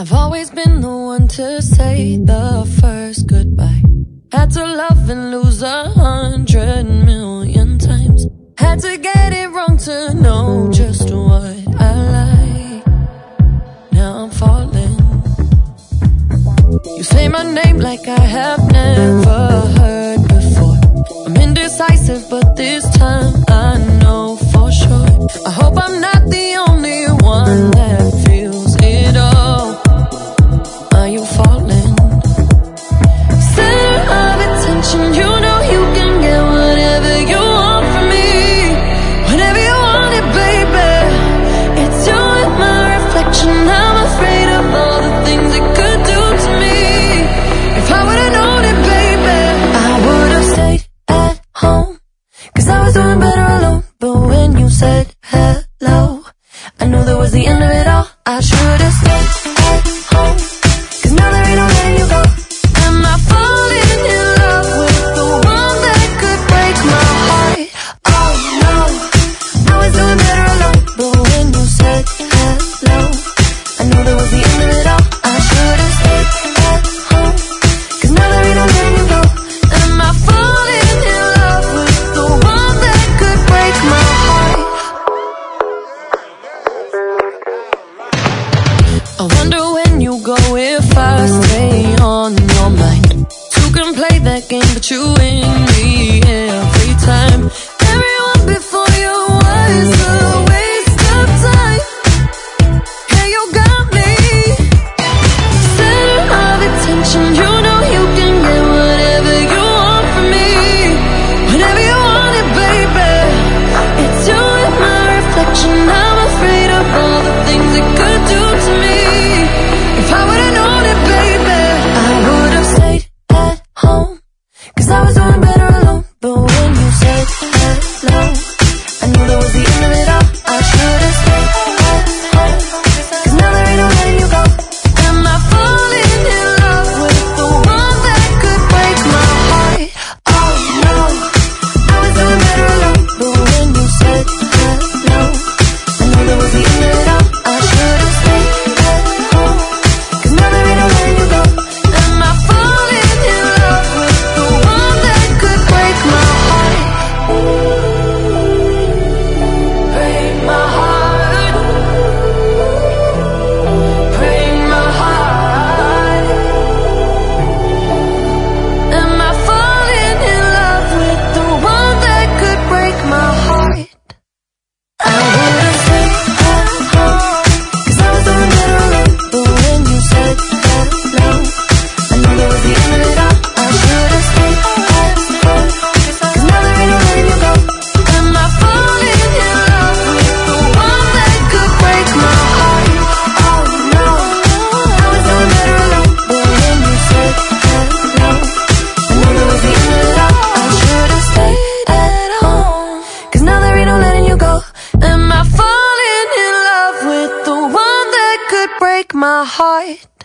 I've always been the one to say the first goodbye. Had to love and lose 100,000,000 times. Had to get it wrong to know just what I like. Now I'm falling. You say my name like I have never heard before. I'm indecisive, but this time I know for sure. I hope I'm not the only one that feels it all. Are you falling? Center of attention, you know you can get whatever you want from me. Whenever you want it, baby. It's you and my reflection. I'm afraid of all the things it could do to me. If I would've known it, baby, I would've stayed at home, 'cause I was doing better alone. But when you said hello, I knew that was the end of it all. I should've stayed at home, 'cause now there ain't no letting you go. Am I falling in love with the one that could break my heart? Oh no, I was doing better alone. But when you said hello, I knew that was the end of it all. I should've stayed at home, 'cause now there ain't no letting you go. Am I falling in love with the one that could break my heart? I wonder when you go if I stay on your mind. Two can play that game, but you win me every time. Everyone before you was a waste of time. Hey, you got me. Center of attention, you know you can get whatever you want from me. Whenever you want it, baby. It's you and my reflection. I'm afraid of all the things it could do to me. If I would've known it, baby, I would've stayed at home, 'cause I was doing better alone. But when you said hello, I knew that was the end of it all. I should've stayed at home, 'cause now there ain't no letting you go. Am I falling in love with the one that could break my heart? Oh no, I was doing better alone. But when you said hello, I knew that was the end of it all. I should've stayed at home, 'cause now there ain't no letting you go. Am I falling in love with the one that could break my heart? Break my heart. Break my heart. Am I falling in love with the one that could break my heart? I would've stayed at home, 'cause I was doing better alone. But when you said hello, I knew that was the end of it all. I should've stayed at home, 'cause now there ain't no letting you go. Am I falling in love with the one that could break my heart? Oh no, I was doing better alone. But when you said hello, I knew that was the end of it all. I should've stayed at home, 'cause now there ain't no letting you go. Am I falling in love with the one that could break my heart?